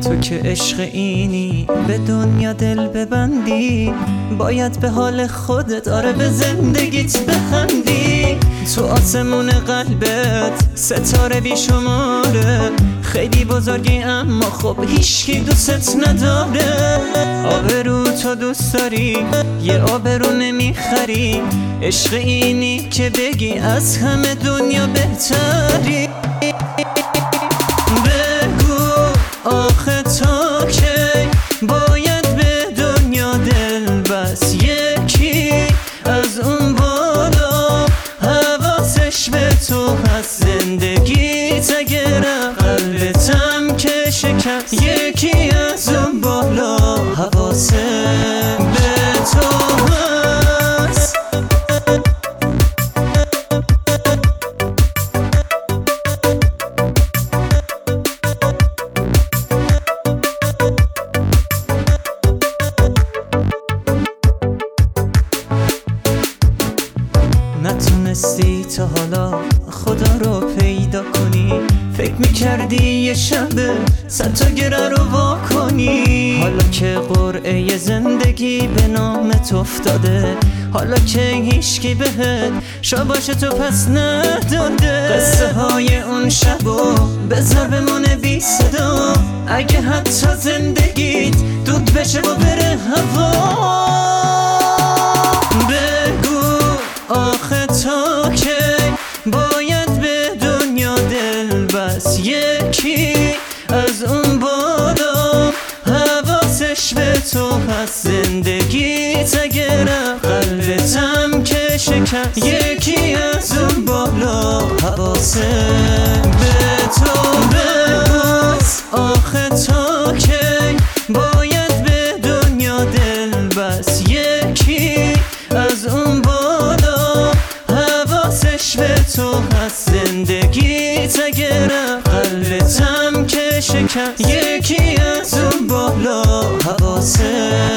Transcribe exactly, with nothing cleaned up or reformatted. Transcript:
تو که عشق اینی به دنیا دل ببندی، باید به حال خودت آره به زندگیت بخندی. تو آسمون قلبت ستاره بیشماره، خیلی بزرگی اما خب هیچکی دوست نداره. آبرو تو دوست داری یه آبرو نمیخری، عشق اینی که بگی از همه دنیا بهتری. بگو آخه تا کی باید به دنیا دل بس، یکی از اون بالا حواسش به تو هست، زندگیت اگر قلبتم که شکست، یکی از اون بالا حواسم به تو هست. نتونستی تا حالا خدا رو پیدا کنی، فکر میکردی یه شبه صد تا گره رو وا کنی. حالا که قرعه زندگی به نامت افتاده، حالا که هیچکی بهت شاباش تو پس نداده، قصه های اون شبو بذار بمونه بی صدا، اگه حتی زندگیت دود بشه و بره هوا. بگو آخه تا کی باید به دنیا دل بس، یکی از اون بالا حواسش به تو هست، زندگیت اگر قلبتم که شکست، یکی از اون بالا حواسم به تو بس. آخه تا کی باید به دنیا دل بس، یکی از اون بالا حواسش به تو هست، زندگیت اگر قلبتم که شکست، یکی از اون بالا حواسم